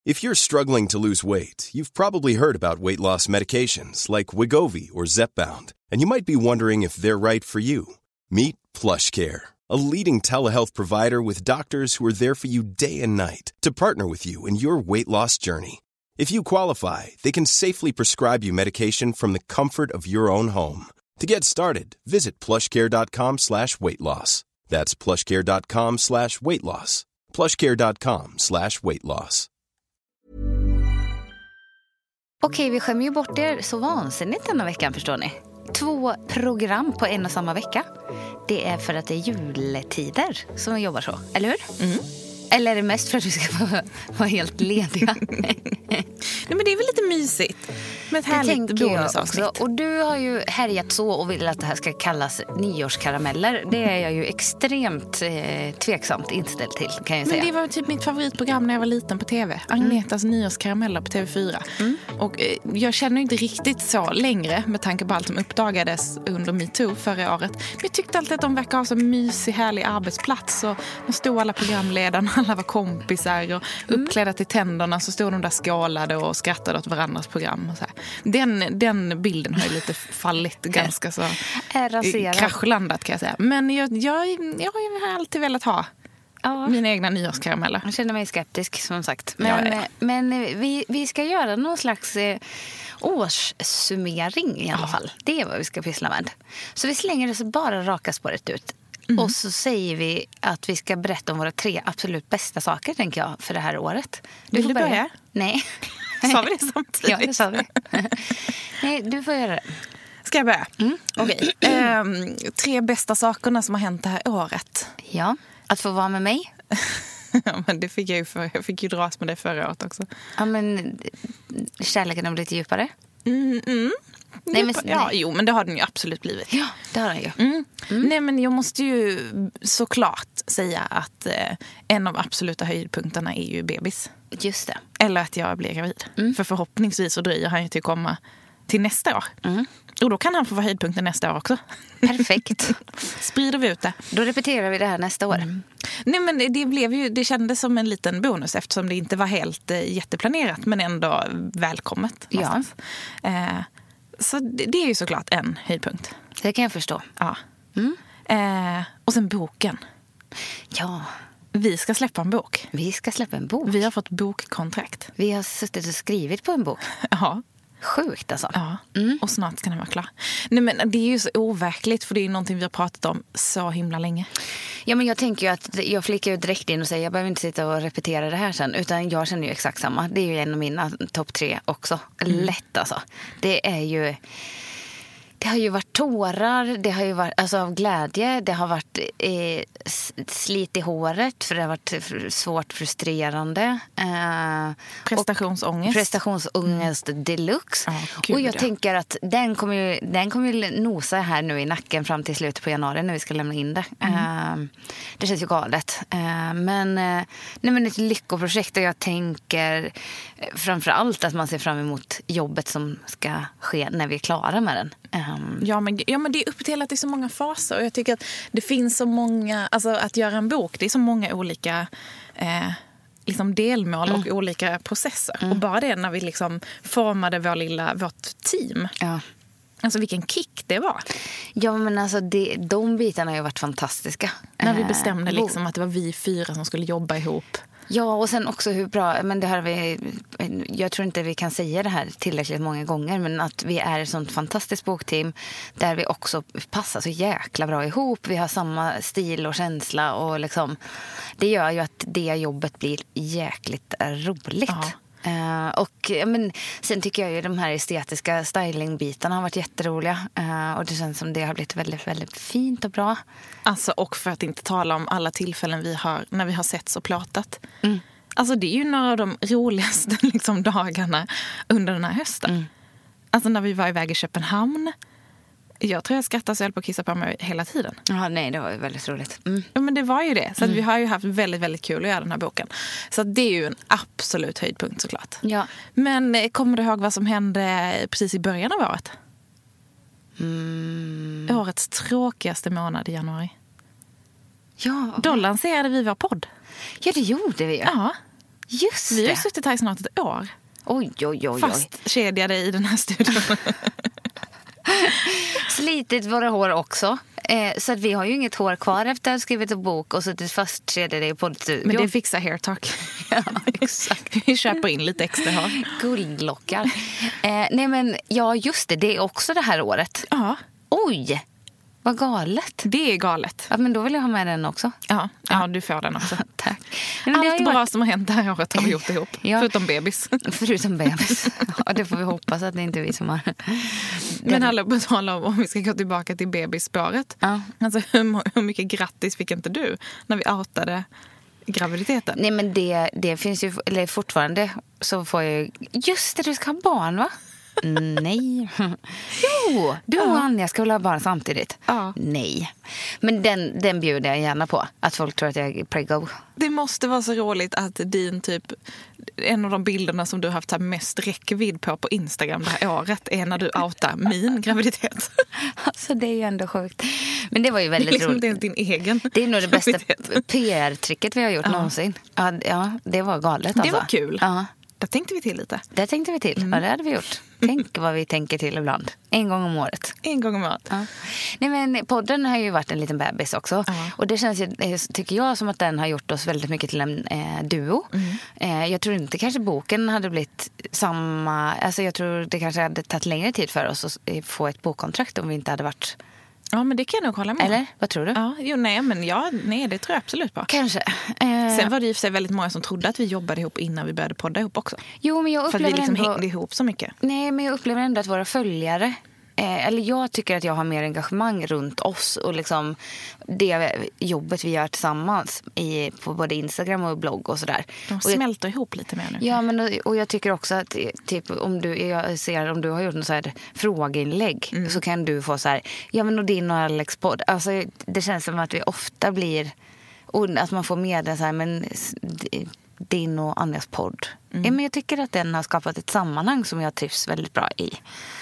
If you're struggling to lose weight, you've probably heard about weight loss medications like Wegovy or Zepbound, and you might be wondering if they're right for you. Meet PlushCare, a leading telehealth provider with doctors who are there for you day and night to partner with you in your weight loss journey. If you qualify, they can safely prescribe you medication from the comfort of your own home. To get started, visit plushcare.com/weightloss. That's plushcare.com/weightloss. plushcare.com/weightloss. Okej, vi skämmer ju bort er så vansinnigt denna veckan, förstår ni. 2 program på en och samma vecka. Det är för att det är juletider som vi jobbar så, eller hur? Mm. Eller är det mest för att vi ska vara helt lediga? Nej, men det är väl lite mysigt med ett härligt bonusavsnitt. Och du har ju härjat så och vill att det här ska kallas nyårskarameller. Det är jag ju extremt tveksamt inställd till, kan jag säga. Men det var typ mitt favoritprogram när jag var liten på tv. Agnetas nyårskarameller på TV4. Och jag känner inte riktigt så längre med tanke på allt som uppdagades under MeToo förra året. Men jag tyckte alltid att de verkar ha så mysig, härlig arbetsplats. Och de stod alla programledarna, alla var kompisar och uppklädda till tänderna, så stod de där skålade och skrattade åt varandras program. Och så här. Den bilden har ju lite fallit ganska så kraschlandat, kan jag säga. Men jag har alltid velat ha mina egna nyårskarameller. Jag känner mig skeptisk, som sagt. Men vi ska göra någon slags årssummering i alla fall. Det är vad vi ska pyssla med. Så vi slänger oss bara raka spåret ut. Och så säger vi att vi ska berätta om våra 3 absolut bästa saker, tänker jag, för det här året. Vill du börja? Nej. Sa vi det samtidigt? Ja, det sa vi. Nej, du får göra det. Ska jag börja? Okej. 3 bästa sakerna som har hänt det här året. Ja, att få vara med mig. Ja, men det fick jag fick ju dras med det förra året också. Ja, men kärleken har blivit djupare. Nej, men det har den ju absolut blivit. Ja, det har den ju. Nej, men jag måste ju såklart säga att en av absoluta höjdpunkterna är ju bebis. Just det. Eller att jag blir gravid. För förhoppningsvis så dröjer han ju till komma till nästa år. Och då kan han få vara höjdpunkten nästa år också. Perfekt. Sprider vi ut det. Då repeterar vi det här nästa år. Nej, men det kändes som en liten bonus eftersom det inte var helt jätteplanerat, men ändå välkommet någonstans. Ja. Så det är ju såklart en höjdpunkt. Det kan jag förstå. Ja. Och sen boken. Ja. Vi ska släppa en bok. Vi ska släppa en bok. Vi har fått bokkontrakt. Vi har suttit och skrivit på en bok. Ja. Sjukt alltså. Ja, och snart ska den vara klar. Nej, men det är ju så overkligt, för det är någonting vi har pratat om så himla länge. Ja, men jag tänker ju att jag flickar ju direkt in och säger jag behöver inte sitta och repetera det här sen, utan jag känner ju exakt samma. Det är ju en av mina topp 3 också. Lätt alltså. Det har ju varit tårar, det har ju varit av glädje, det har varit slit i håret för det har varit svårt, frustrerande. Prestationsångest deluxe. Och jag tänker att den kommer ju nosa här nu i nacken fram till slutet på januari när vi ska lämna in det. Det känns ju galet. Men ett lyckoprojekt, och jag tänker framförallt att man ser fram emot jobbet som ska ske när vi är klara med den. Ja, men det är uppdelat i så många faser, och jag tycker att det finns så många, alltså att göra en bok, det är så många olika liksom delmål och olika processer. Och bara det när vi liksom formade vårt team. Ja. Alltså vilken kick det var. Ja, men alltså de bitarna har ju varit fantastiska. När vi bestämde liksom att det var vi 4 som skulle jobba ihop. Ja, och sen också hur bra, men det här jag tror inte vi kan säga det här tillräckligt många gånger, men att vi är ett sånt fantastiskt bokteam där vi också passar så jäkla bra ihop. Vi har samma stil och känsla, och liksom, det gör ju att det jobbet blir jäkligt roligt. Ja. Och men sen tycker jag ju de här estetiska stylingbitarna har varit jätteroliga, och det känns som det har blivit väldigt, väldigt fint och bra. Alltså, och för att inte tala om alla tillfällen vi har när vi har setts och pratat. Alltså det är ju några av de roligaste liksom dagarna under den här hösten. Alltså när vi var iväg i Köpenhamn. Jag tror jag skrattar så jag på att kissa på mig hela tiden. Ja, nej, det var ju väldigt roligt. Ja, men det var ju det. Så att vi har ju haft väldigt, väldigt kul att göra den här boken. Så att det är ju en absolut höjdpunkt såklart. Ja. Men kommer du ihåg vad som hände precis i början av året? Årets tråkigaste månad i januari. Ja. Då lanserade vi vår podd. Ja, det gjorde vi. Ja. Just Vi har det. ju suttit här i snart ett år. Oj. Fast kedjade i den här studion. Slitit våra hår också. Så att vi har ju inget hår kvar efter att ha skrivit en bok och suttit fast kedjade i poddstudion. Men det fixar Hair Talk. Ja, exakt. Vi köper in lite extra hår. Guldlockar. Nej men, ja just det. Det är också det här året. Ja, Oj, vad galet. det är galet. Ja, men då vill jag ha med den också. Ja, du får den också. Tack. Men det har Allt ju bra varit... som har hänt det här året har vi gjort ihop. Ja. Förutom bebis. Förutom bebis. Ja, det får vi hoppas att det inte är vi som har... Men alla på tal om vi ska gå tillbaka till bebisspåret. Ja. Alltså, hur mycket grattis fick inte du när vi outade graviditeten? Nej, men det finns ju... Eller fortfarande så får jag ju... Just det, du ska ha barn, va? Nej. Jo, du och Anja ska väl ha barn samtidigt? Ja. Nej. Men den bjuder jag gärna på. Att folk tror att jag är preggo. Det måste vara så roligt att din typ... En av de bilderna som du har haft mest räckvidd på Instagram det här året är när du outar min graviditet. Alltså det är ju ändå sjukt. Men det var ju väldigt Liksom roligt. det är din egen. Det är nog det bästa graviditet. PR-tricket vi har gjort någonsin. Ja, det var galet alltså. Det var kul. Ja, Där tänkte vi till lite. det tänkte vi till. Ja, det hade vi gjort. Tänk vad vi tänker till ibland. En gång om året. En gång om året. Ja. Nej, men podden har ju varit en liten bebis också. Ja. Och det känns ju, tycker jag, som att den har gjort oss väldigt mycket till en duo. Jag tror inte kanske boken hade blivit samma... Alltså jag tror det kanske hade tagit längre tid för oss att få ett bokkontrakt om vi inte hade varit... Ja, men det kan jag nog hålla med. Eller? Vad tror du? Ja, nej, det tror jag absolut på. Kanske. Sen var det ju för sig väldigt många som trodde att vi jobbade ihop innan vi började podda ihop också. Jo, men jag För att upplever vi liksom ändå... hängde ihop så mycket. Nej, men jag upplever ändå att våra följare... eller jag tycker att jag har mer engagemang runt oss och liksom det jobbet vi gör tillsammans på både Instagram och blogg och sådär. De smälter ihop lite mer nu. Ja, men och jag tycker också att typ om du har gjort något så här frågeinlägg så kan du få så här, ja men och din och Alex podd. Alltså det känns som att vi ofta blir, och att man får med det så här, men din och Anjas podd. Ja, men jag tycker att den har skapat ett sammanhang som jag trivs väldigt bra i.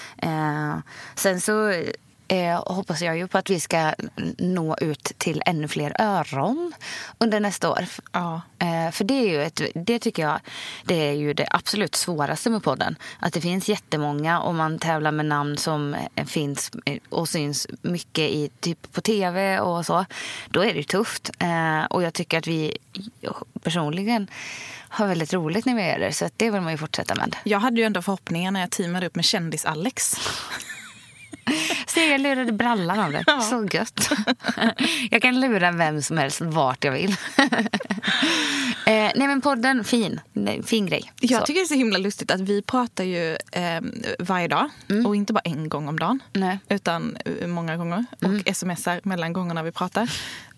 Sen så hoppas jag ju på att vi ska nå ut till ännu fler öron under nästa år. Ja. För det är ju det tycker jag, det är ju det absolut svåraste med podden. Att det finns jättemånga och man tävlar med namn som finns och syns mycket i typ på tv och så. Då är det ju tufft. Och jag tycker att vi personligen har väldigt roligt när vi gör det. Så att det vill man ju fortsätta med. Jag hade ju ändå förhoppningar när jag teamade upp med kändis-Alex. Så jag lurade brallan av det. Ja. Så gött. Jag kan lura vem som helst vart jag vill. Nej, men podden, fin grej. Jag tycker det är så himla lustigt att vi pratar ju varje dag. Och inte bara en gång om dagen. Nej. Utan många gånger. Och smsar mellan gångerna vi pratar.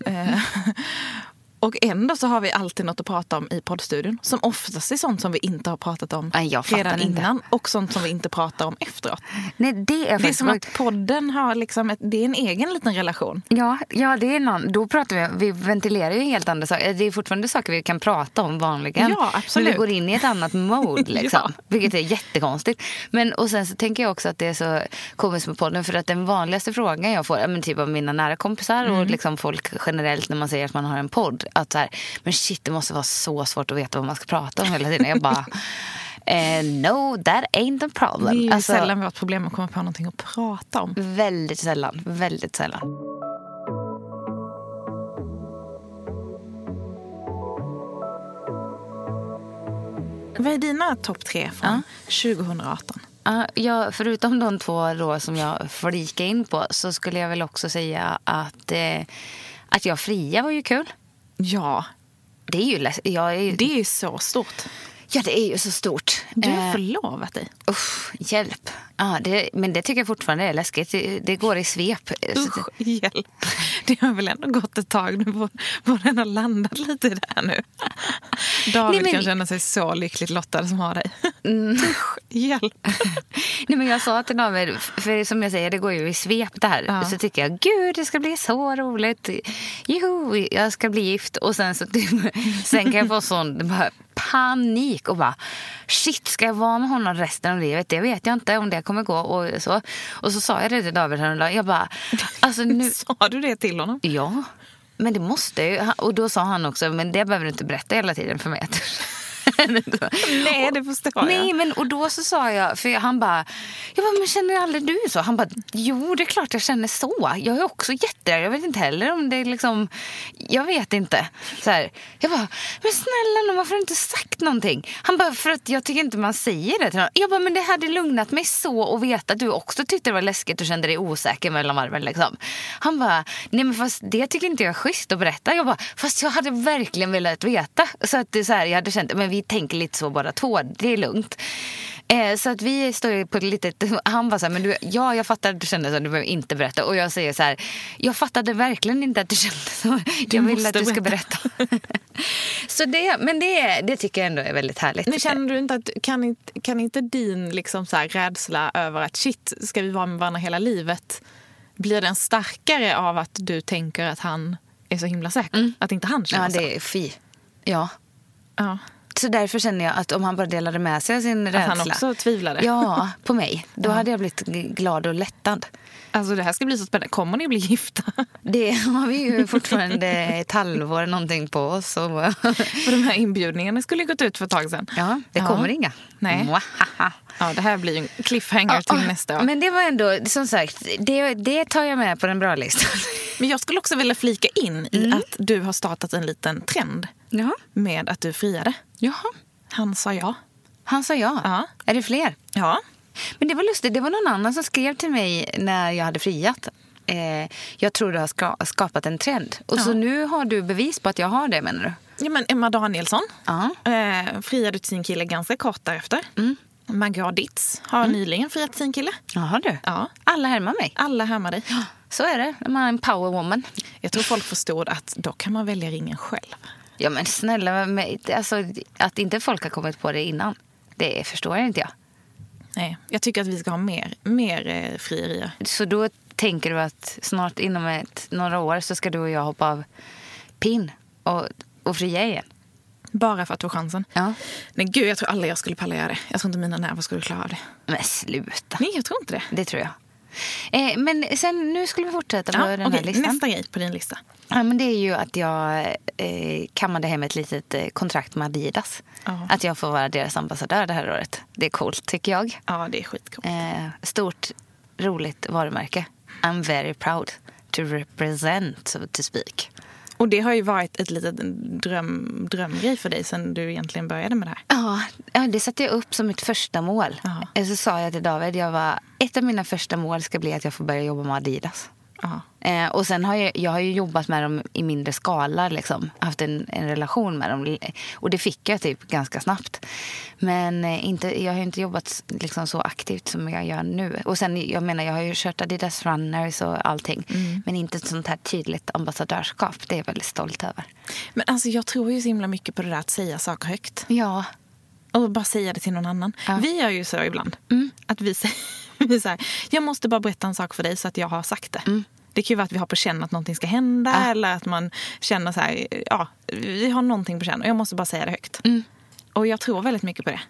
Och ändå så har vi alltid något att prata om i poddstudion. Som oftast är sånt som vi inte har pratat om redan innan. Och sånt som vi inte pratar om efteråt. Nej, det är som att podden har liksom det är en egen liten relation. Ja, det är någon. Då pratar vi ventilerar ju helt andra saker. Det är fortfarande saker vi kan prata om vanligen. Ja, absolut. Men vi går in i ett annat mode liksom. Ja. Vilket är jättekonstigt. Och sen så tänker jag också att det är så komiskt med podden. För att den vanligaste frågan jag får, typ av mina nära kompisar och liksom folk generellt när man säger att man har en podd. Att så här, men shit, det måste vara så svårt att veta vad man ska prata om hela tiden. Jag bara, no, that ain't the problem. Det är sällan vårt problem att komma på någonting att prata om. Väldigt sällan, väldigt sällan. Vad är dina topp 3 från 2018? Ja, förutom de 2 då som jag flika in på så skulle jag väl också säga att jag fria var ju kul. Ja. Det är ju det är ju så stort. Ja, det är ju så stort. Du har förlovat dig. Hjälp. Men det tycker jag fortfarande är läskigt. Det går i svep. Hjälp. Det har väl ändå gått ett tag nu på den har landat lite i det här nu. David kan känna sig så lyckligt lottad som har dig. Hjälp. Nej, men jag sa till David, för som jag säger, det går ju i svep det här. Ja. Så tycker jag, gud, det ska bli så roligt. Joho, jag ska bli gift. Och sen kan jag få sån panik och bara, shit, ska jag vara med honom resten av livet? Det vet jag inte om det kommer gå. Och så sa jag det till David häromdagen. Jag bara, alltså nu... Sa du det till honom? Ja, men det måste ju. Och då sa han också, men det behöver du inte berätta hela tiden för mig. Nej, det förstår jag. Nej, men och då så sa jag, för han bara, men känner aldrig du så? Han bara, jo, det är klart jag känner så. Jag är också jätterädd. Jag vet inte heller om det är liksom, jag vet inte. Så här, jag bara, men snälla, varför har du inte sagt någonting? Han bara, för att jag tycker inte man säger det till någon. Jag bara, men det hade lugnat mig så att veta att du också tyckte det var läskigt och kände dig osäker mellan varven liksom. Han bara, nej men fast det tycker inte jag är schysst att berätta. Jag bara, fast jag hade verkligen velat veta. Så att det är så här, jag hade känt, men vi tänker lite så båda två, det är lugnt. Så att vi står ju på ett litet, han bara så här, men jag fattar att du kände så, du behöver inte berätta. Och jag säger så här, jag fattade verkligen inte att du kände så. Jag vill att du ska berätta. Så det tycker jag ändå är väldigt härligt. Men känner du inte att, kan inte din liksom så här rädsla över att shit, ska vi vara med varandra hela livet, blir den starkare av att du tänker att han är så himla säker? Att inte han känner så? Ja, det är Ja. Så därför känner jag att om han bara delade med sig av sin rädsla. Att han också tvivlade. Ja, på mig. Då hade jag blivit glad och lättad. Alltså det här ska bli så spännande. Kommer ni bli gifta? Det har vi ju fortfarande ett halvår någonting på oss. För de här inbjudningarna skulle ju gått ut för ett tag sedan. Ja, det kommer inga. Nej. Ja, det här blir ju en cliffhanger till nästa år. Men det var ändå, som sagt, det tar jag med på den bra listan. Men jag skulle också vilja flika in i att du har startat en liten trend med att du friade. Jaha. Han sa ja. Han sa ja? Ja. Är det fler? Ja. Men det var lustigt, det var någon annan som skrev till mig när jag hade friat. Jag tror du har skapat en trend. Och så nu har du bevis på att jag har det, menar du? Ja, men Emma Danielsson friade till sin kille ganska kort därefter. Maggie Ditz har nyligen friat till sin kille. Jaha du. Ja. Alla härmar mig. Alla härmar dig. Ja, så är det när man är en powerwoman. Jag tror folk förstod att då kan man välja ringen själv. Ja, men snälla, alltså, att inte folk har kommit på det innan, det förstår jag inte jag. Nej, jag tycker att vi ska ha mer frierier. Så då tänker du att snart inom några år så ska du och jag hoppa av pin och fria igen? Bara för att få chansen? Ja. Men gud, jag tror aldrig jag skulle palla göra det. Jag tror inte mina nerver skulle klara det. Men sluta. Nej, jag tror inte det. Det tror jag. Men sen, nu skulle vi fortsätta på den här listan. Nästa grej på din lista. Ja, men det är ju att jag kammade hem ett litet kontrakt med Adidas. Att jag får vara deras ambassadör det här året. Det är coolt, tycker jag. Ja, det är skitcoolt. Stort, roligt varumärke. I'm very proud to represent, so to speak. Och det har ju varit ett litet drömgrej för dig sen du egentligen började med det här. Ja, det satte jag upp som mitt första mål. Så sa jag till David, ett av mina första mål ska bli att jag får börja jobba med Adidas. Och sen har jag har ju jobbat med dem i mindre skala, liksom. Haft en relation med dem. Och det fick jag typ ganska snabbt. Men jag har ju inte jobbat liksom så aktivt som jag gör nu. Och sen, jag har ju kört Adidas Runners och allting. Men inte ett sånt här tydligt ambassadörskap. Det är jag väldigt stolt över. Men alltså, jag tror ju så himla mycket på det där att säga saker högt. Ja. Och bara säga det till någon annan. Vi gör ju så ibland. Att vi säger, jag måste bara berätta en sak för dig så att jag har sagt det. Det kan ju vara att vi har på känn att någonting ska hända. Eller att man känner så här, vi har någonting på känn och jag måste bara säga det högt. Och jag tror väldigt mycket på det.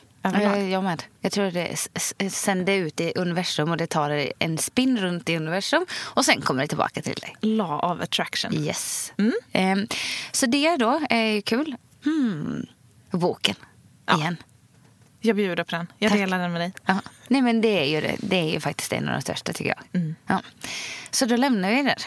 Jag med. Jag tror det sänder ut i universum och det tar en spin runt i universum och sen kommer det tillbaka till dig. Law of attraction. Yes. Så det då är ju kul. Boken. Igen. Jag bjuder på den. Jag delar den med dig. Nej, men det är ju faktiskt en av de största, tycker jag. Ja. Så då lämnar vi det.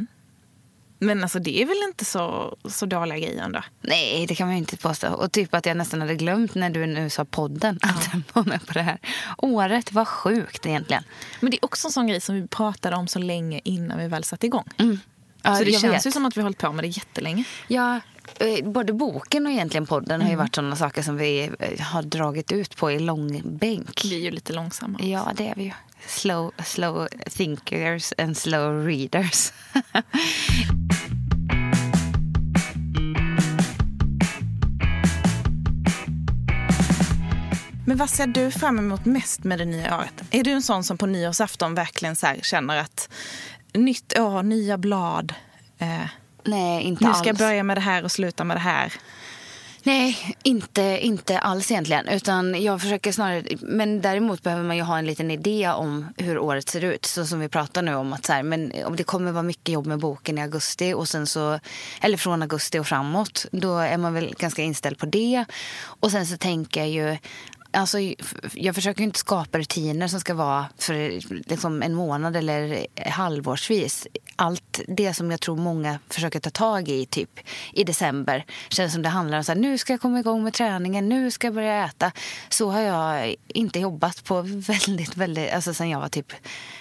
Men alltså, det är väl inte så dåliga grejer ändå? Nej, det kan man ju inte påstå. Och typ att jag nästan hade glömt när du nu sa podden att jag var med på det här. Året var sjukt egentligen. Men det är också en sån grej som vi pratade om så länge innan vi väl satt igång. Så det känns ju som att vi har hållit på med det jättelänge. Ja, både boken och egentligen podden har ju varit sådana saker som vi har dragit ut på i långbänk. Vi är ju lite långsamma. Ja, det är vi ju. Slow thinkers and slow readers. Men vad ser du fram emot mest med det nya året? Är du en sån som på nyårsafton verkligen så här känner att nytt år, nya blad... Nej, inte nu alls. ska jag börja med det här och sluta med det här. Nej, inte alls egentligen. Utan jag försöker snarare... Men däremot behöver man ju ha en liten idé om hur året ser ut. Så som vi pratar nu om att så här, men om det kommer vara mycket jobb med boken i augusti och sen så, eller från augusti och framåt, då är man väl ganska inställd på det. Och sen så tänker jag ju... Alltså, jag försöker inte skapa rutiner som ska vara för liksom en månad eller halvårsvis. Allt det som jag tror många försöker ta tag i typ i december känns som det handlar om så här, nu ska jag komma igång med träningen, nu ska jag börja äta. Så har jag inte jobbat på väldigt, alltså sen jag var typ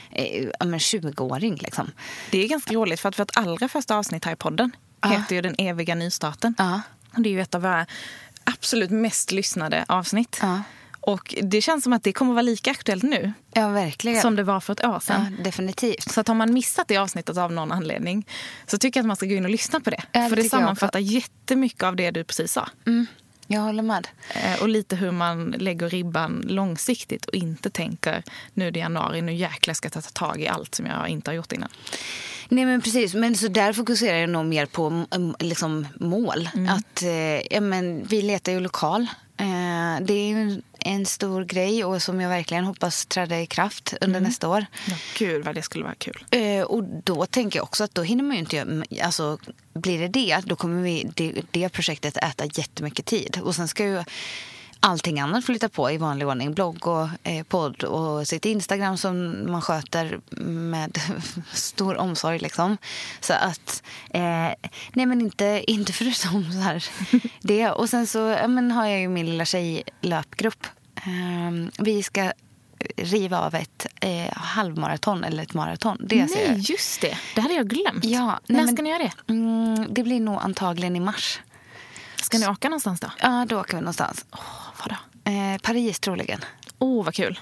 20-åring liksom. Det är ganska roligt för att vårt allra första avsnitt här i podden heter ju Den eviga nystarten. Det är ju ett av våra absolut mest lyssnade avsnitt. Och det känns som att det kommer vara lika aktuellt nu. Ja, verkligen. Som det var för ett år sedan. Ja, definitivt. Så att har man missat det avsnittet av någon anledning så tycker jag att man ska gå in och lyssna på det. Ja, för det sammanfattar jättemycket av det du precis sa. Jag håller med. Och lite hur man lägger ribban långsiktigt och inte tänker nu är det januari, nu jäkla ska jag ta tag i allt som jag inte har gjort innan. Nej, men precis. Men så där fokuserar jag nog mer på liksom mål. Att vi letar ju lokal. Det är ju en stor grej och som jag verkligen hoppas träda i kraft under nästa år. Ja, gud vad det skulle vara kul. Och då tänker jag också att då hinner man ju inte alltså blir det då kommer det projektet äta jättemycket tid. Och sen ska ju allting annat flytta på i vanlig ordning. Blogg och podd och sitt Instagram som man sköter med stor omsorg liksom. Så att nej men inte förutom så här det. Och sen så har jag ju min lilla tjejlöpgrupp. Vi ska riva av ett halvmaraton eller ett maraton. Nej, just det. Det hade jag glömt. Ja, när ska ni göra det? Det blir nog antagligen i mars. Ska ni åka någonstans då? Ja, då åker vi någonstans. Vad då? Paris troligen. Vad kul.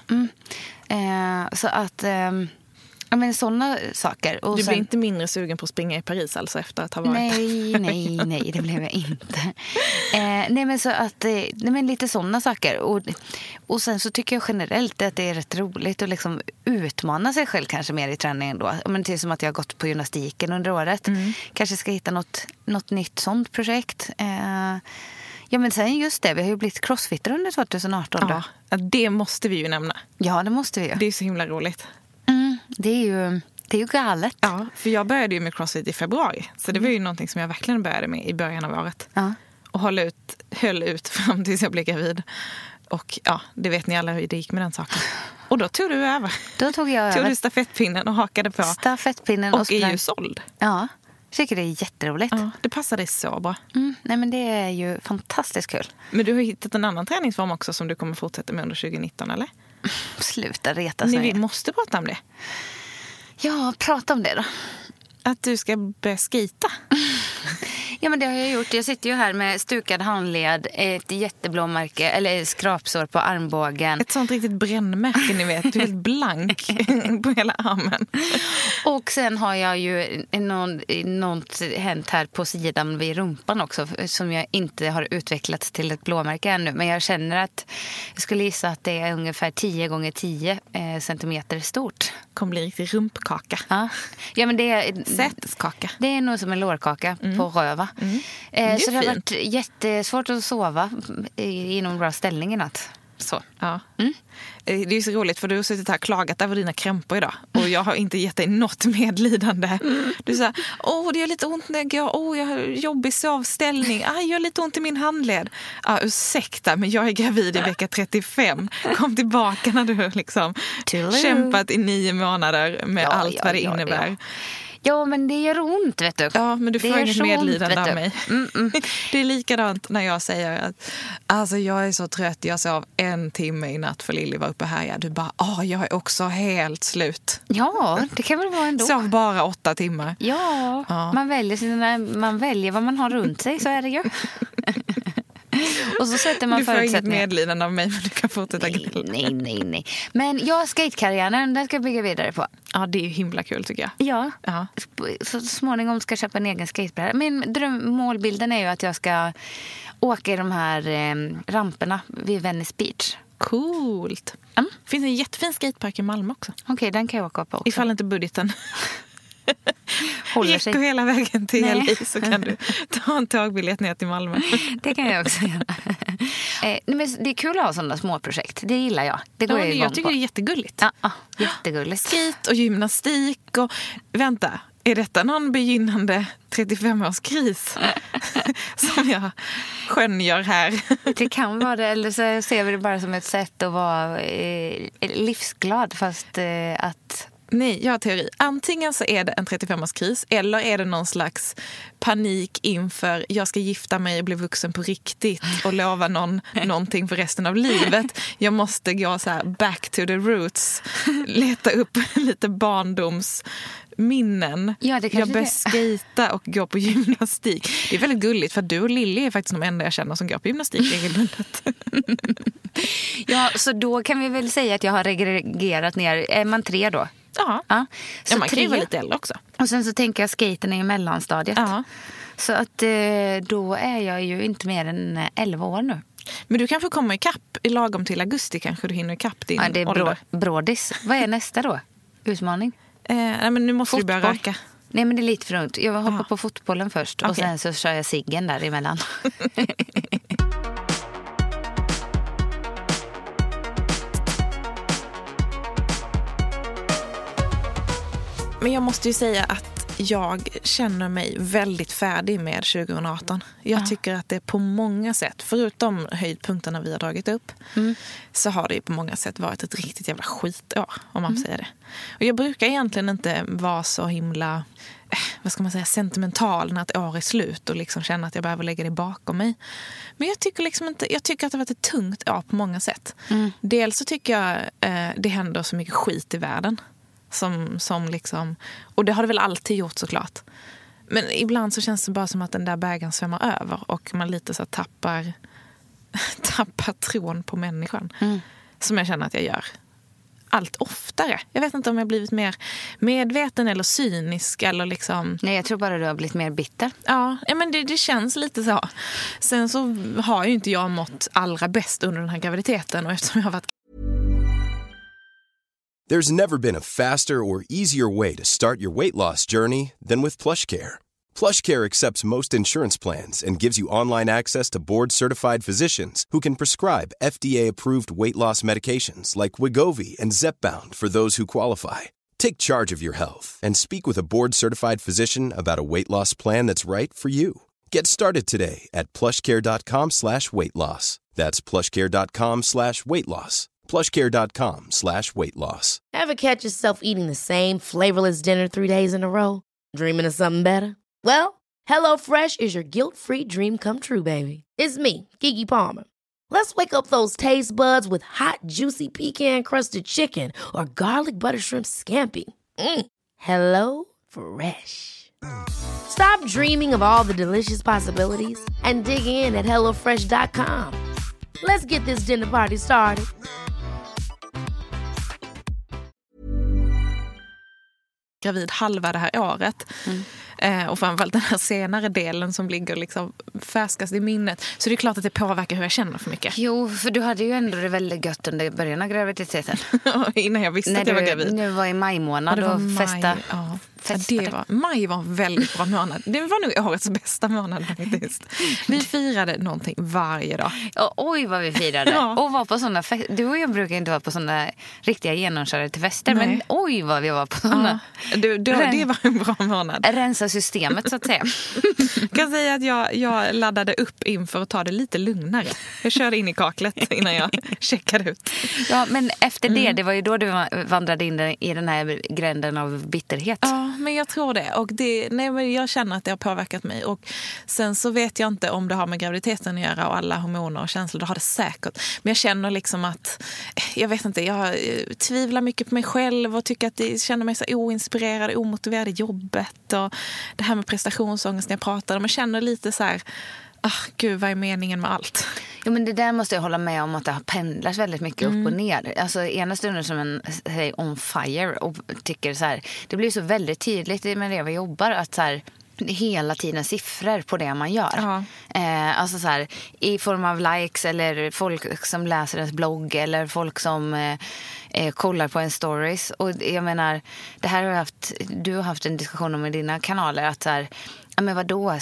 Så att... sådana saker. Och du blir inte mindre sugen på att springa i Paris alltså efter att ha varit Nej, det blev jag inte. Så att lite sådana saker. Och sen så tycker jag generellt att det är rätt roligt att liksom utmana sig själv kanske mer i träningen då. Men det är som att jag har gått på gymnastiken under året. Kanske ska hitta något nytt sånt projekt. Men sen just det, vi har ju blivit crossfitter under 2018 då. Ja, det måste vi ju nämna. Ja, det måste vi ju. Det är så himla roligt. Det är ju galet. Ja, för jag började ju med CrossFit i februari. Så det var ju någonting som jag verkligen började med i början av året. Och höll ut fram tills jag blev gravid. Och ja, det vet ni alla hur det gick med den saken. Och då tog du över. Då tog jag över. Tog du stafettpinnen och hakade på. Stafettpinnen och är ju såld. Ja, jag tycker det är jätteroligt. Ja, det passar dig så bra. Nej, men det är ju fantastiskt kul. Men du har hittat en annan träningsform också som du kommer fortsätta med under 2019, eller? Sluta retas mig. Vi måste prata om det. Ja, prata om det då. Att du ska börja skita. Ja, men det har jag gjort. Jag sitter ju här med stukad handled, ett jätteblåmärke, eller skrapsår på armbågen. Ett sånt riktigt brännmärke, ni vet. Du är helt blank på hela armen. Och sen har jag ju något hänt här på sidan vid rumpan också, som jag inte har utvecklats till ett blåmärke ännu. Men jag känner att jag skulle gissa att det är ungefär 10 x 10 centimeter stort. Kommer bli riktigt rumpkaka. Ja, men det är säteskaka. Det är nog som en lårkaka på röva. Så det har varit jättesvårt att sova i någon bra ställning i natt. Så. Ja. Det är så roligt för du har suttit här och klagat över dina krämpor idag. Och jag har inte gett dig något medlidande. Du sa, det gör lite ont när jag går. Jag har jobbig sovställning. Jag gör lite ont i min handled. Ursäkta, men jag är gravid i vecka 35. Kom tillbaka när du liksom kämpat i 9 månader med allt vad det innebär. Ja. Ja, men det gör ont, vet du. Ja, men du får inget medlidande av mig. Det är likadant när jag säger att alltså, jag är så trött. Jag sov 1 timme i natt för Lilly var uppe här. Ja, du bara, jag är också helt slut. Ja, det kan väl vara ändå. Sov bara 8 timmar. Ja. Man väljer vad man har runt sig, så är det ju. Och så sätter man du får inget medlidande av mig, men du kan fortsätta gnälla. Nej. Men jag skatekarriären, den ska jag bygga vidare på. Ja, det är ju himla kul tycker jag. Ja. Så småningom ska jag köpa en egen skatebräda. Min målbilden är ju att jag ska åka i de här ramperna vid Venice Beach. Coolt. Det finns en jättefin skatepark i Malmö också. Okej, den kan jag åka på också. Ifall inte budgeten håller sig. Räcker hela vägen till LA så kan du ta en tågbiljett ner till Malmö. Det kan jag också göra. Men det är kul att ha sådana små projekt. Det gillar jag. Det går jag tycker det är jättegulligt. Ja, jättegulligt. Skit och gymnastik och... Vänta, är detta någon begynnande 35-årskris som jag skönjer här? Det kan vara det, eller så ser vi det bara som ett sätt att vara livsglad, fast att... Nej, jag har teori. Antingen så är det en 35-årskris eller är det någon slags panik inför jag ska gifta mig och bli vuxen på riktigt och lova någonting för resten av livet. Jag måste gå så här back to the roots, leta upp lite barndomsminnen. Ja, jag börjar skejta och gå på gymnastik. Det är väldigt gulligt för du och Lilly är faktiskt de enda jag känner som går på gymnastik regelbundet. Ja, så då kan vi väl säga att jag har regregerat ner. Är man 3 då? Ja, så man kan ju vara lite äldre också. Och sen så tänker jag skaten är i mellanstadiet. Ja. Så att då är jag ju inte mer än 11 år nu. Men du kan få komma i kapp i lagom till augusti, kanske du hinner i kapp din det är ålder. brådis. Vad är nästa då? Utmaning? Nej, men nu måste Fotboll. du börja röka. Nej, men det är lite för ungt. Jag hoppar på fotbollen först och sen så kör jag ciggen där emellan. Men jag måste ju säga att jag känner mig väldigt färdig med 2018. Jag tycker att det på många sätt, förutom höjdpunkterna vi har dragit upp, så har det på många sätt varit ett riktigt jävla skitår, om man säger det. Och jag brukar egentligen inte vara så himla, vad ska man säga, sentimental när ett år är slut och liksom känna att jag behöver lägga det bakom mig. Men jag tycker liksom inte, jag tycker att det har varit ett tungt år på många sätt. Dels så tycker jag det händer så mycket skit i världen. Som liksom, och det har det väl alltid gjort såklart. Men ibland så känns det bara som att den där bägaren svämmar över och man lite så tappar tron på människan. Som jag känner att jag gör allt oftare. Jag vet inte om jag blivit mer medveten eller cynisk eller liksom... Nej, jag tror bara du har blivit mer bitter. Ja, men det känns lite så. Sen så har ju inte jag mått allra bäst under den här graviditeten och eftersom jag har varit... There's never been a faster or easier way to start your weight loss journey than with PlushCare. PlushCare accepts most insurance plans and gives you online access to board-certified physicians who can prescribe FDA-approved weight loss medications like Wegovy and Zepbound for those who qualify. Take charge of your health and speak with a board-certified physician about a weight loss plan that's right for you. Get started today at plushcare.com/weightloss. That's plushcare.com/weightloss. plushcare.com/weightloss. Ever catch yourself eating the same flavorless dinner 3 days in a row? Dreaming of something better? Well, HelloFresh is your guilt-free dream come true, baby. It's me, Keke Palmer. Let's wake up those taste buds with hot, juicy pecan-crusted chicken or garlic butter shrimp scampi. Hello Fresh. Stop dreaming of all the delicious possibilities and dig in at HelloFresh.com. Let's get this dinner party started. Gravid halva det här året. Och framförallt den här senare delen som ligger liksom färskast i minnet. Så det är klart att det påverkar hur jag känner för mycket. Jo, för du hade ju ändå det väldigt gött under början av graviditeten. Innan jag visste att jag var gravid. Nu var i majmånad och festa. Maj var en väldigt bra månad. Det var nog årets bästa månad faktiskt. Vi firade någonting varje dag. Oj vad vi firade. Och var på såna du och jag brukar inte vara på såna riktiga genomkörare till fester. Nej. Men oj vad vi var på såna. Det var en bra månad. Rensa systemet så att säga. Jag kan säga att jag laddade upp inför att ta det lite lugnare. Jag körde in i kaklet innan jag checkade ut. Ja, men efter det var ju då du vandrade in i den här gränden av bitterhet. Ja, men jag tror det. Och men jag känner att det har påverkat mig. Och sen så vet jag inte om det har med graviditeten att göra och alla hormoner och känslor. Det har det säkert. Men jag känner liksom att, jag vet inte, jag tvivlar mycket på mig själv och tycker att jag känner mig så oinspirerad, omotiverad i jobbet. Och det här med prestationsångest när jag pratar. Men jag känner lite så här, gud, vad är meningen med allt? Jo, men det där måste jag hålla med om att det har pendlat väldigt mycket upp och ner. Alltså ena stunden som en on fire och tycker så här, det blir så väldigt tydligt med det vi jobbar att så här, hela tiden siffror på det man gör. Ja. Alltså så här, i form av likes eller folk som läser ens blogg eller folk som kollar på en stories. Och jag menar, det här har du har haft en diskussion om i dina kanaler att så här, ja men vadå,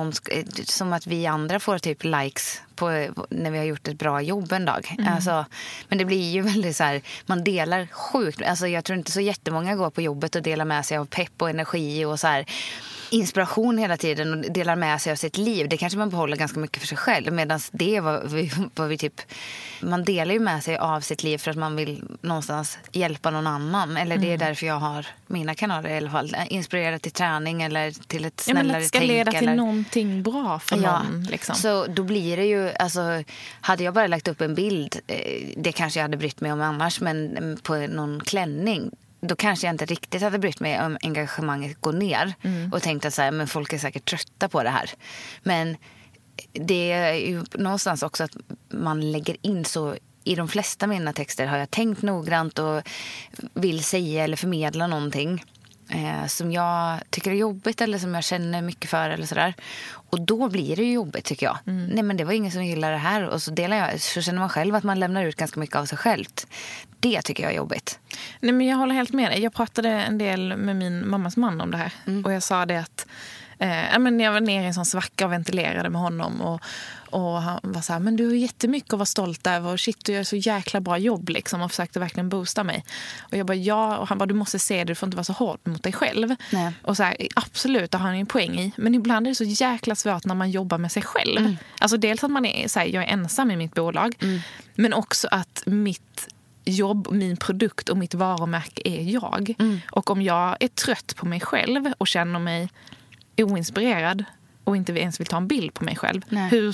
som att vi andra får typ likes på när vi har gjort ett bra jobb en dag. Alltså, men det blir ju väldigt så här, man delar sjukt. Alltså jag tror inte så jättemånga går på jobbet och delar med sig av pepp och energi och så här inspiration hela tiden och delar med sig av sitt liv. Det kanske man behåller ganska mycket för sig själv, medan det var vi typ, man delar ju med sig av sitt liv för att man vill någonstans hjälpa någon annan. Eller det är därför jag har mina kanaler i alla fall. Inspirera till träning eller till ett snällare tänk. Det ska leda till någonting bra för någon. Liksom. Så då blir det ju, alltså, hade jag bara lagt upp en bild, det kanske jag hade brytt mig om annars, men på någon klänning, då kanske jag inte riktigt hade brytt mig om engagemanget går ner och tänkt att så här, men folk är säkert trötta på det här. Men det är ju någonstans också att man lägger in så. I de flesta mina texter har jag tänkt noggrant och vill säga eller förmedla någonting som jag tycker är jobbigt eller som jag känner mycket för eller sådär. Och då blir det ju jobbigt tycker jag. Nej men det var ingen som gillar det här. Och så känner man själv att man lämnar ut ganska mycket av sig själv. Det tycker jag är jobbigt. Nej men jag håller helt med dig. Jag pratade en del med min mammas man om det här. Och jag sa det att men jag var nere i en sån svacka och ventilerade med honom och han var så här, men du har jättemycket att vara stolt över och shit, du gör så jäkla bra jobb liksom, och försökte verkligen boosta mig. Och jag bara, ja, och han bara, du måste se det, du får inte vara så hård mot dig själv. Nej. Och så här, absolut, det har han ju en poäng i, men ibland är det så jäkla svårt när man jobbar med sig själv. Alltså dels att man är så här, jag är ensam i mitt bolag, men också att mitt jobb, min produkt och mitt varumärke är jag. Och om jag är trött på mig själv och känner mig oinspirerad och inte ens vill ta en bild på mig själv. Hur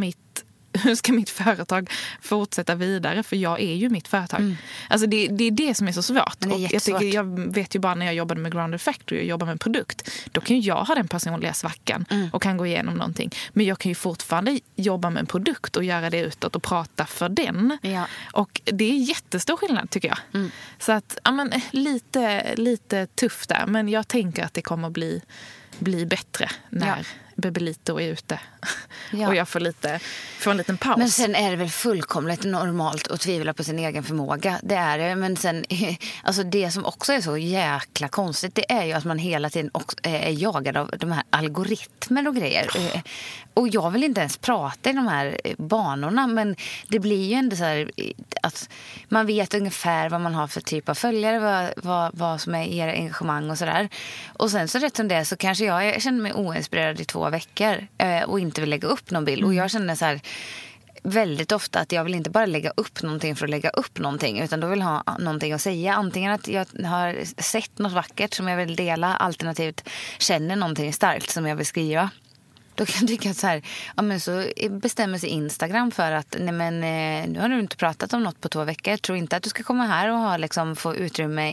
ska mitt företag fortsätta vidare? För jag är ju mitt företag. Alltså det är det som är så svårt. Det är och jag vet ju bara när jag jobbade med Grounded Factory och jobbar med en produkt, då kan ju jag ha den personliga svackan och kan gå igenom någonting. Men jag kan ju fortfarande jobba med en produkt och göra det utåt och prata för den. Ja. Och det är jättestor skillnad tycker jag. Så att, ja, men, lite tufft där. Men jag tänker att det kommer bli bättre när Bebelito är ute. Och jag får en liten paus. Men sen är det väl fullkomligt normalt att tvivla på sin egen förmåga. Det är det. Men sen, alltså det som också är så jäkla konstigt, det är ju att man hela tiden också är jagad av de här algoritmer och grejer. Och jag vill inte ens prata i de här banorna, men det blir ju ändå så här att man vet ungefär vad man har för typ av följare, vad som är era engagemang och sådär. Och sen så rätt som det så kanske jag känner mig oinspirerad i 2 veckor och inte vill lägga upp någon bild. Och jag känner så här väldigt ofta att jag vill inte bara lägga upp någonting för att lägga upp någonting, utan då vill jag ha någonting att säga. Antingen att jag har sett något vackert som jag vill dela, alternativt känner någonting starkt som jag vill skriva. Då kan jag tycka att så här, ja men så bestämmer sig Instagram för att nej men nu har du inte pratat om något på 2 veckor. Jag tror inte att du ska komma här och ha liksom få utrymme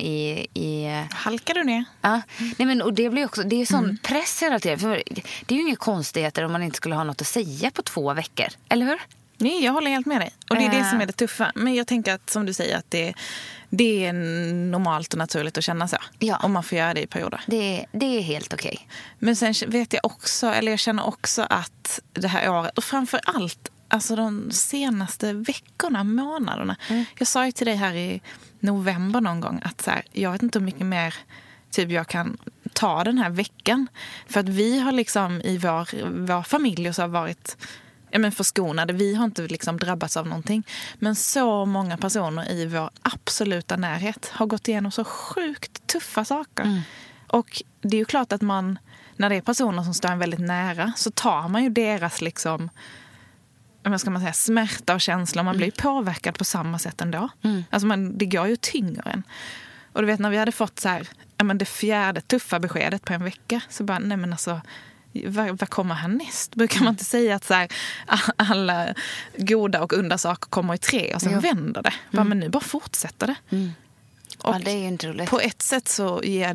i halkar du ner? Ja. Nej men och det blir också, det är sån press hela tiden. För det är ju inga konstigheter om man inte skulle ha något att säga på 2 veckor. Eller hur? Nej, jag håller helt med dig. Och det är det som är det tuffa. Men jag tänker att, som du säger, att det är normalt och naturligt att känna så. Ja. Om man får göra det i perioder. Det är helt okej. Men sen vet jag också, eller jag känner också att det här året, och framför allt alltså de senaste veckorna, månaderna. Jag sa ju till dig här i november någon gång att så här, jag vet inte hur mycket mer typ jag kan ta den här veckan. För att vi har liksom i vår familj och så har varit förskonade. Vi har inte liksom drabbats av någonting. Men så många personer i vår absoluta närhet har gått igenom så sjukt tuffa saker. Och det är ju klart att man, när det är personer som står en väldigt nära, så tar man ju deras liksom, ska man säga, smärta och känsla. Man blir påverkad på samma sätt ändå. Alltså det går ju tyngre än. Och du vet, när vi hade fått så här, det 4:e tuffa beskedet på en vecka, så bara, nej men alltså, vad kommer härnäst? Brukar man inte säga att så här, alla goda och onda saker kommer i 3 och sen vänder det. Men nu bara fortsätter det. Och det är ju inte roligt. På ett sätt så ger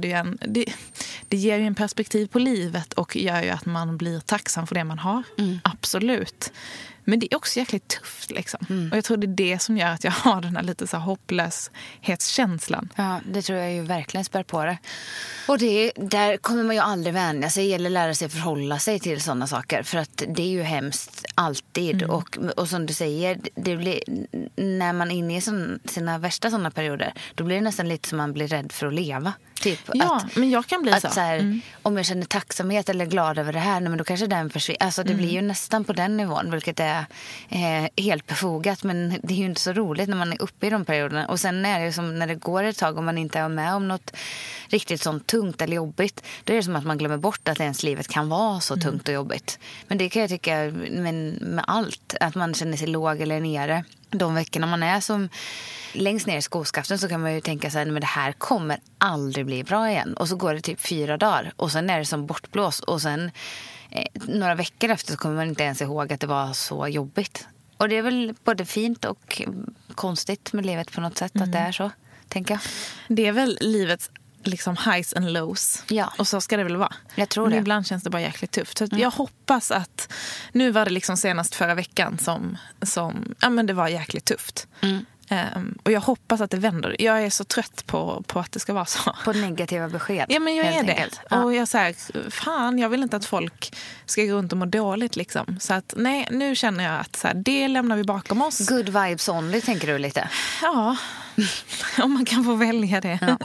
det ger ju en perspektiv på livet och gör ju att man blir tacksam för det man har. Absolut. Men det är också jäkligt tufft liksom. Och jag tror det är det som gör att jag har den här lite så här hopplöshetskänslan. Ja, det tror jag ju verkligen spär på det. Och där kommer man ju aldrig vänja sig eller lära sig förhålla sig till sådana saker. För att det är ju hemskt alltid. Och som du säger, det blir, när man är inne i sina värsta sådana perioder, då blir det nästan lite som man blir rädd för att leva. Typ ja, men jag kan bli att så här, om jag känner tacksamhet eller glad över det här, men då kanske den försvinner. Alltså det blir ju nästan på den nivån, vilket är helt befogat. Men det är ju inte så roligt när man är uppe i de perioderna. Och sen är det ju som när det går ett tag och man inte är med om något riktigt sånt tungt eller jobbigt, då är det som att man glömmer bort att ens livet kan vara så tungt och jobbigt. Men det kan jag tycka med allt, att man känner sig låg eller nere. De veckorna man är som längst ner i skoskaften, så kan man ju tänka så här, men det här kommer aldrig bli bra igen. Och så går det typ 4 dagar och sen är det som bortblås. Och sen några veckor efter så kommer man inte ens ihåg att det var så jobbigt. Och det är väl både fint och konstigt med livet på något sätt att det är så, tänker jag. Det är väl livets liksom highs and lows. Ja. Och så ska det väl vara. Jag tror det. Men ibland känns det bara jäkligt tufft. Så jag hoppas att, nu var det liksom senast förra veckan som ja men det var jäkligt tufft. Och jag hoppas att det vänder. Jag är så trött på att det ska vara så. På negativa besked. Ja, men jag är det. Enkelt. Ja. Och jag säger, fan, jag vill inte att folk ska gå runt och må dåligt liksom. Så att nej, nu känner jag att så här, det lämnar vi bakom oss. Good vibes only, tänker du lite? Ja, om man kan få välja det. Ja.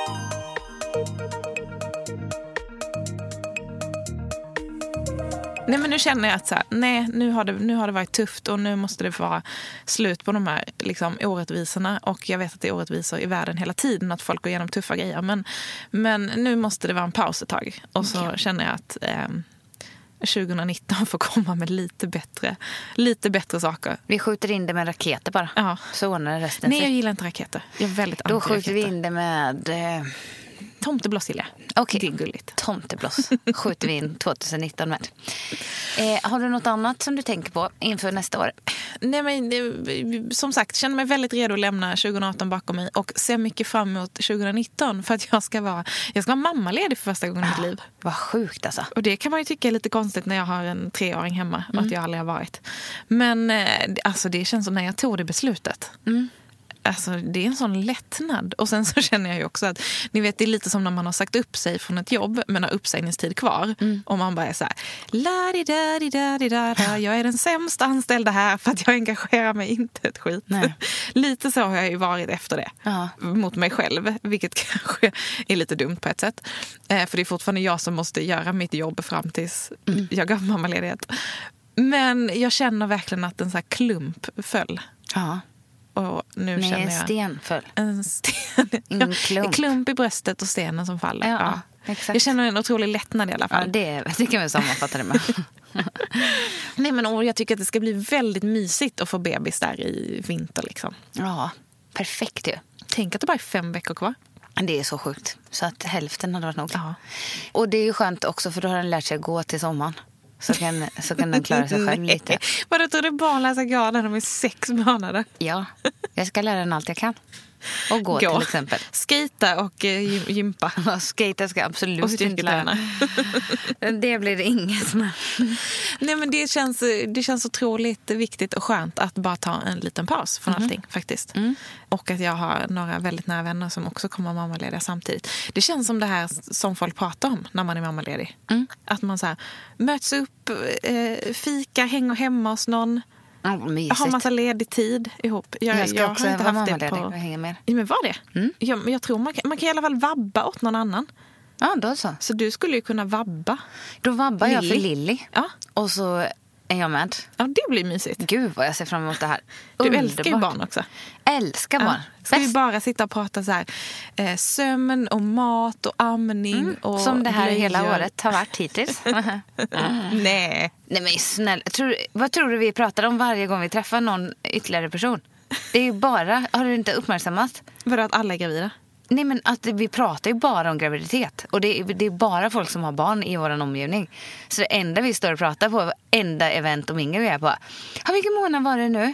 Nej, men nu känner jag att så här, nej, nu har det varit tufft och nu måste det få vara slut på de här liksom, orättvisorna. Och jag vet att det är orättvisor i världen hela tiden, att folk går igenom tuffa grejer. Men nu måste det vara en paus ett tag. Och så känner jag att 2019 får komma med lite bättre saker. Vi skjuter in det med raketer bara. Ja. Så ordnar resten. Nej, jag gillar inte raketer. Jag är väldigt Då anti-raketer. skjuter vi in det med... Tomtebloss gillar jag. Okej. Det är gulligt. Tomtebloss skjuter vi in 2019 med. Har du något annat som du tänker på inför nästa år? Nej, men som sagt, känner mig väldigt redo att lämna 2018 bakom mig och ser mycket fram emot 2019 för att jag ska vara mammaledig för första gången i mitt liv. Vad sjukt alltså. Och det kan man ju tycka är lite konstigt när jag har en 3-åring hemma och att jag aldrig har varit. Men alltså det känns som när jag tog det beslutet. Alltså det är en sån lättnad. Och sen så känner jag ju också att ni vet, det är lite som när man har sagt upp sig från ett jobb men har uppsägningstid kvar. Och man bara är så här, la-di-da-di-da-di-da-da, jag är den sämsta anställda här för att jag engagerar mig inte ett skit. Lite så har jag ju varit efter det. Mot mig själv, vilket kanske är lite dumt på ett sätt. För det är fortfarande jag som måste göra mitt jobb fram tills jag gav mammaledighet. Men jag känner verkligen att en så här klump föll. Ja. Och nu känner jag en sten föll. En klump i bröstet och stenen som faller. Ja. Exakt. Jag känner en otrolig lättnad i alla fall. Ja, det kan vi sammanfatta det med. Nej, men jag tycker att det ska bli väldigt mysigt att få bebis där i vinter liksom. Ja, perfekt ju. Tänk att det bara är 5 veckor kvar. Det är så sjukt. Så att hälften hade varit nog. Ja. Och det är ju skönt också, för då har den lärt sig att gå till sommaren. Så kan den klara sig själv lite. Vadå, tror du barn läser gå när de är 6 månader? Ja, jag ska lära den allt jag kan. Och gå till exempel. Skata och gympa. Skata ska absolut och inte lära. Det blir det inget med. Nej, men det känns otroligt viktigt och skönt att bara ta en liten paus från allting faktiskt. Och att jag har några väldigt nära vänner som också kommer mammalediga samtidigt. Det känns som det här som folk pratar om när man är mammaledig. Att man så här, möts upp, fika, hänger hemma hos någon. Jag har massa ledig tid ihop. Jag ska också har inte vara haft det på... Jag hänger med. Ja, men var det? Jag tror man kan i alla fall vabba åt någon annan. Ja, då så. Så du skulle ju kunna vabba. Då vabbar jag för Lilly. Ja. Och så är jag med. Ja, det blir mysigt. Gud vad jag ser fram emot det här. Du älskar ju barn också. Älskar barn. Ska vi bara sitta och prata så här sömn och mat och amning och som det här blöjor. Hela året har varit hittills. Nej men snälla, vad tror du vi pratar om varje gång vi träffar någon ytterligare person? Det är ju bara, har du inte uppmärksammat? Vadå, att alla är gravida? Nej, men att vi pratar ju bara om graviditet. Och det är bara folk som har barn i vår omgivning. Så det enda vi står och pratar på, enda event och mingel vi är på. Vilken månad var det nu?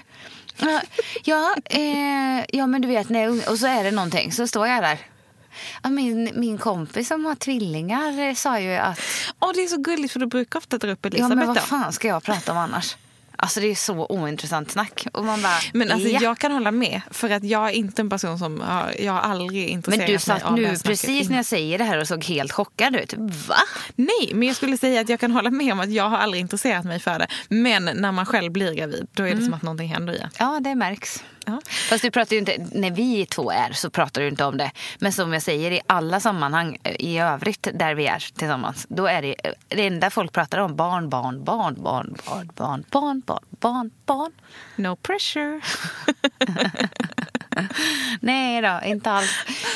Ja, men du vet, och så är det någonting. Så står jag där. Ja, min kompis som har tvillingar sa ju att... Det är så gulligt för du brukar ofta dra upp Elisabeth. Ja, men vad fan ska jag prata om annars? Alltså det är så ointressant snack. Och man bara, men alltså, jag kan hålla med. För att jag är inte en person som... Jag har aldrig intresserat mig av det här snacket. Men du satt nu precis när jag säger det här och såg helt chockad ut. Va? Nej, men jag skulle säga att jag kan hålla med om att jag har aldrig intresserat mig för det. Men när man själv blir gravid, då är det som att någonting händer igen. Ja, det märks. Ja. Fast du pratar ju inte, när vi två är så pratar du inte om det. Men som jag säger, i alla sammanhang i övrigt där vi är tillsammans, då är det enda folk pratar om barn. No pressure. Nej då, inte alls.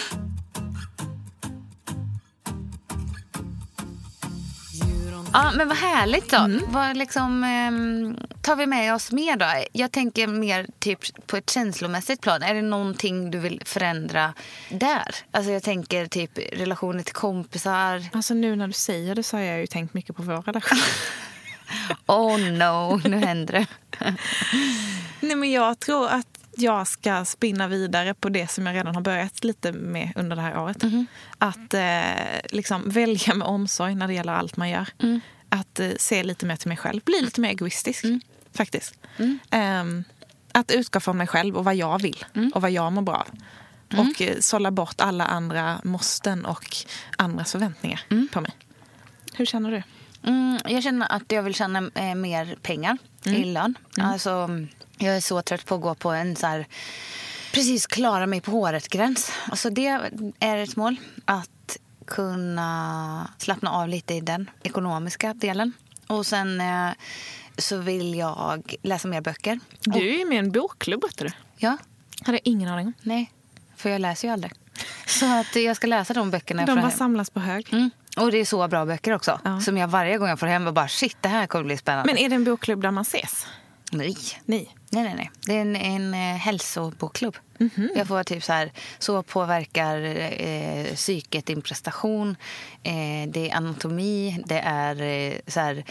Ja, men vad härligt då. Vad liksom, tar vi med oss mer då? Jag tänker mer typ på ett känslomässigt plan. Är det någonting du vill förändra där? Alltså jag tänker typ relationer till kompisar. Alltså nu när du säger det så har jag ju tänkt mycket på vår relation. Oh no, nu händer det. Nej, men jag tror att jag ska spinna vidare på det som jag redan har börjat lite med under det här året. Att liksom välja med omsorg när det gäller allt man gör. Att se lite mer till mig själv. Bli lite mer egoistisk, faktiskt. Att utgå från mig själv och vad jag vill. Och vad jag mår bra av. Och sålla bort alla andra måsten och andras förväntningar på mig. Hur känner du? Jag känner att jag vill tjäna mer pengar i lön. Alltså, jag är så trött på att gå på en så här, precis klara mig på håret-gräns. Alltså det är ett mål. Att kunna slappna av lite i den ekonomiska delen. Och sen så vill jag läsa mer böcker. Du är ju med i en bokklubb, vet du. Ja. Hade ingen aning om. Nej, för jag läser ju aldrig. Så att jag ska läsa de böckerna. De bara samlas på hög. Och det är så bra böcker också. Ja. Som jag varje gång jag får hem och bara, shit, det här kommer bli spännande. Men är det en bokklubb där man ses? Nej. Nej. Det är en hälsobokklubb. Jag får typ så påverkar psyket din prestation. Det är anatomi. Det är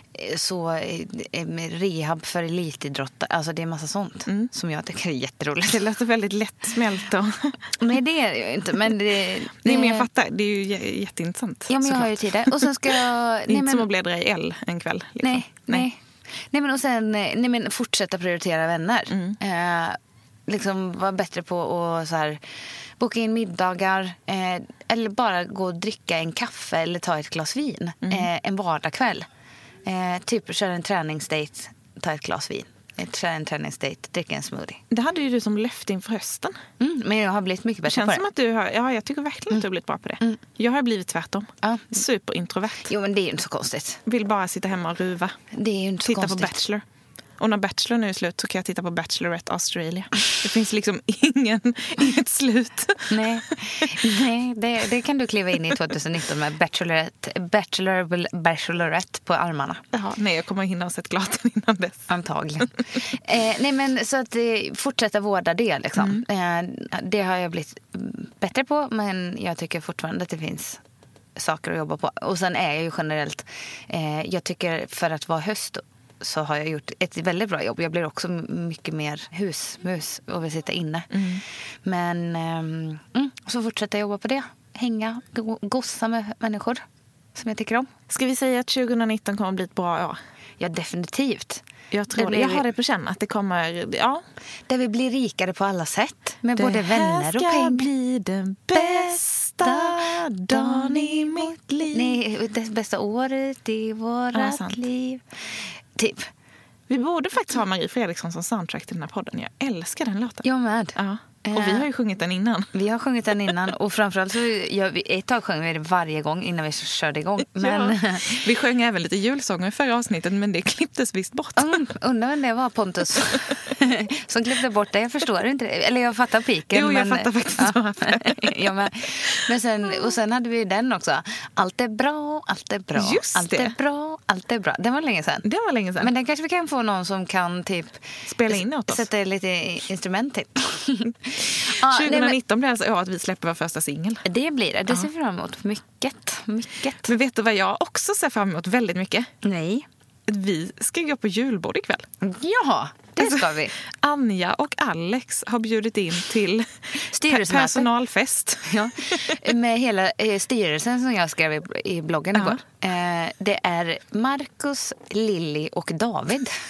rehab för elitidrottare. Alltså det är massa sånt som jag tycker är jätteroligt. Det låter väldigt lättsmält. Nej, det är det ju inte. Men nej, men jag fattar. Det är ju jätteintressant. Ja, men jag har ju tid där. Och sen ska jag... Det är inte som att bläddra i L en kväll. Liksom. Nej, men och sen fortsätta prioritera vänner. Liksom vara bättre på att så här, boka in middagar eller bara gå och dricka en kaffe eller ta ett glas vin en vardagskväll. Typ köra en träningsdate, ta ett glas vin. Köra en träningsdate, dricka en smoothie. Det hade ju du som löfte inför hösten. Men jag har blivit mycket bättre på det. Det känns som att du har... Ja, jag tycker verkligen att du har blivit bra på det. Jag har blivit tvärtom. Superintrovert. Jo, men det är ju inte så konstigt. Vill bara sitta hemma och ruva. Det är ju inte så titta konstigt. På Bachelor. Och när Bachelor nu är slut så kan jag titta på Bachelorette Australia. Det finns liksom inget slut. Nej, det kan du kliva in i 2019 med Bachelorette på armarna. Jaha, nej, jag kommer att hinna ha sett klart innan dess. Antagligen. Nej, men så att fortsätta vårda det liksom. Det har jag blivit bättre på, men jag tycker fortfarande att det finns saker att jobba på. Och sen är jag ju generellt, jag tycker för att vara höst så har jag gjort ett väldigt bra jobb. Jag blir också mycket mer husmus och vill sitta inne. Men så fortsätter jag jobba på det. Hänga, gossa med människor som jag tycker om. Ska vi säga att 2019 kommer att bli ett bra år? Ja, definitivt. Jag tror det. Jag har det på känn att det kommer, ja. Där vi blir rikare på alla sätt. Med både vänner och pengar. Det här ska bli den bästa dagen i mitt liv. Nej, det bästa året i vårat liv. Typ. Vi borde faktiskt ha Marie Fredriksson som soundtrack till den här podden. Jag älskar den låten. Jag med. Ja. Och vi har ju sjungit den innan. Vi har sjungit den innan. Och framförallt så gör vi ett tag sjöng vi det varje gång innan vi körde igång. Men... Ja. Vi sjöng även lite julsånger i förra avsnittet, men det klipptes visst bort. Undrar vem det var, Pontus, som klippte bort det. Jag förstår inte det. Eller jag fattar piken. Jo, jag fattar faktiskt. Ja, men sen hade vi den också. Allt är bra, allt är bra. Just allt är bra, allt är bra. Den var länge sedan. Det var länge sedan. Men den kanske vi kan få någon som kan typ spela in åt oss. Sätta lite instrument till. 2019 blir alltså att vi släpper vår första singel. Det blir det. Det ser fram emot mycket. Men vet du vad jag också ser fram emot väldigt mycket? Nej. Vi ska gå på julbord ikväll. Ja, det ska vi. Anja och Alex har bjudit in till personalfest. Ja, med hela styrelsen som jag skrev i bloggen igår. Det är Marcus, Lilly och David.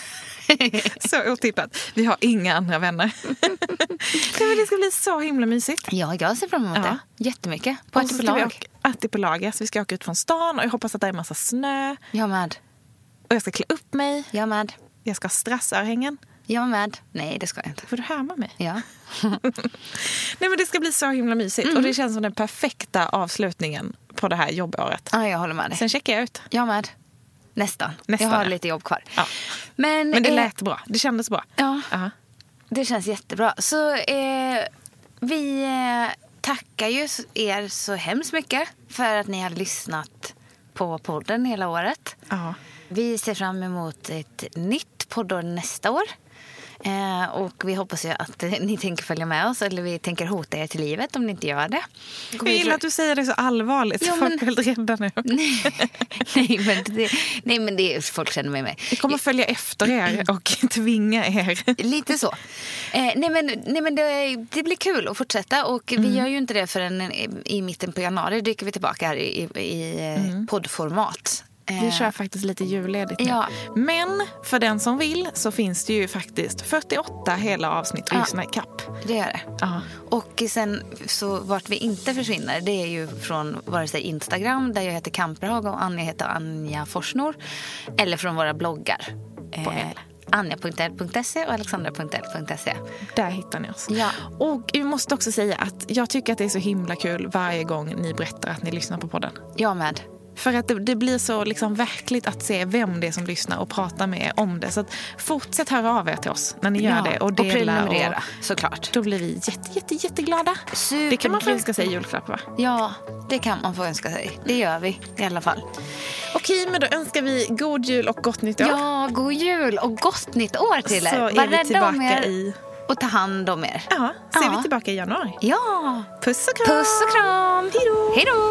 Så otippat. Vi har inga andra vänner. Det ska bli så himla mysigt. Ja, jag ser fram emot det. Jättemycket. På Artipelag. Så vi ska åka ut från stan och jag hoppas att det är en massa snö. Jag med. Och jag ska klä upp mig. Jag med. Jag ska ha strassörhängen. Jag med. Nej, det ska jag inte. Får du härma mig? Ja. Nej, men det ska bli så himla mysigt. Och det känns som den perfekta avslutningen på det här jobbåret. Ja, jag håller med dig. Sen checkar jag ut. Jag med. Nästan. Jag har lite jobb kvar. Ja. Men det lät bra. Det kändes bra. Ja, det känns jättebra. Så vi tackar ju er så hemskt mycket för att ni har lyssnat på podden hela året. Ja. Vi ser fram emot ett nytt poddår nästa år. Och vi hoppas ju att ni tänker följa med oss, eller vi tänker hota er till livet om ni inte gör det. Jag gillar att du säger det så allvarligt. Ja, folk är helt rädda nu. Nej, men det är, folk känner mig med. Vi kommer följa efter er och tvinga er. Lite så. Nej, men det blir kul att fortsätta. Och vi gör ju inte det förrän i mitten på januari dyker vi tillbaka här i poddformat. Vi kör faktiskt lite julledigt nu. Ja. Men för den som vill så finns det ju faktiskt 48 hela avsnitt att lyssna i kapp. Det gör det. Ja. Och sen så vart vi inte försvinner, det är ju från vare sig Instagram där jag heter Kamperhag och Anja heter Anja Forsnor, eller från våra bloggar. Anja.l.se och Alexandra.l.se. Där hittar ni oss. Ja. Och vi måste också säga att jag tycker att det är så himla kul varje gång ni berättar att ni lyssnar på podden. Jag med. För att det blir så liksom verkligt att se vem det är som lyssnar och prata med er om det. Så att fortsätt höra av er till oss när ni gör det. Och dela. Och prenumerera, såklart. Då blir vi jätteglada. Det kan man få önska sig i julklapp, va? Ja, det kan man få önska sig. Det gör vi i alla fall. Okej, men då önskar vi god jul och gott nytt år. Ja, god jul och gott nytt år till er. Så är vi tillbaka och ta hand om er. Ja, så är vi tillbaka i januari. Ja. Puss och kram. Puss och kram. Hej då.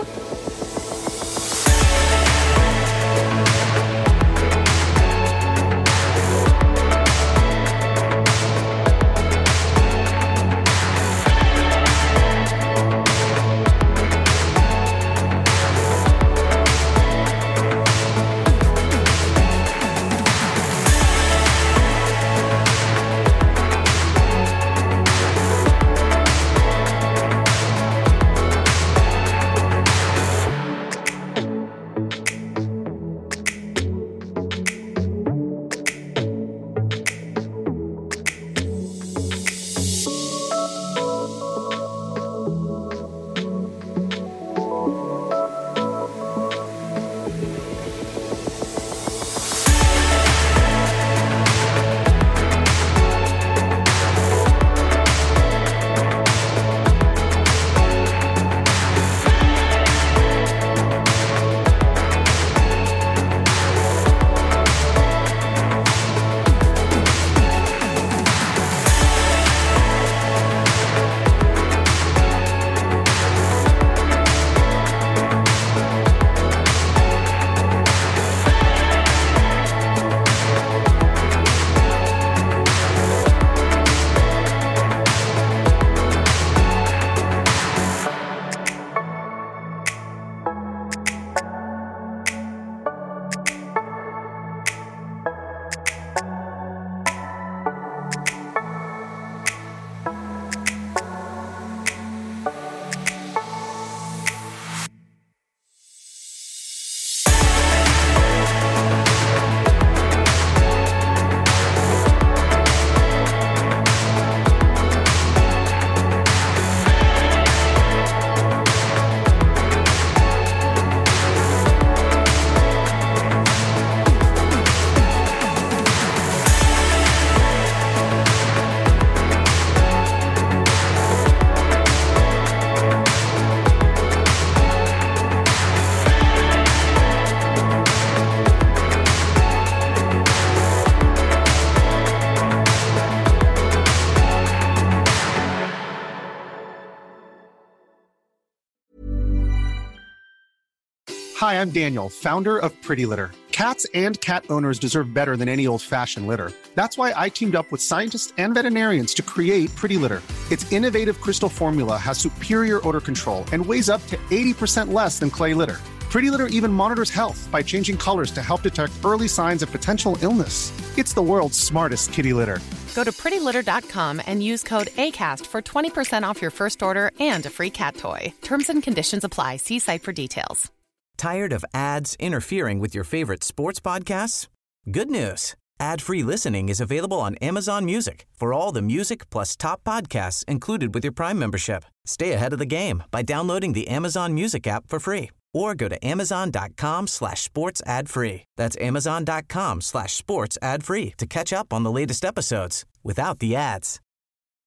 Hi, I'm Daniel, founder of Pretty Litter. Cats and cat owners deserve better than any old-fashioned litter. That's why I teamed up with scientists and veterinarians to create Pretty Litter. Its innovative crystal formula has superior odor control and weighs up to 80% less than clay litter. Pretty Litter even monitors health by changing colors to help detect early signs of potential illness. It's the world's smartest kitty litter. Go to prettylitter.com and use code ACAST for 20% off your first order and a free cat toy. Terms and conditions apply. See site for details. Tired of ads interfering with your favorite sports podcasts? Good news. Ad-free listening is available on Amazon Music for all the music plus top podcasts included with your Prime membership. Stay ahead of the game by downloading the Amazon Music app for free or go to amazon.com/sports ad free. That's amazon.com/sports ad free to catch up on the latest episodes without the ads.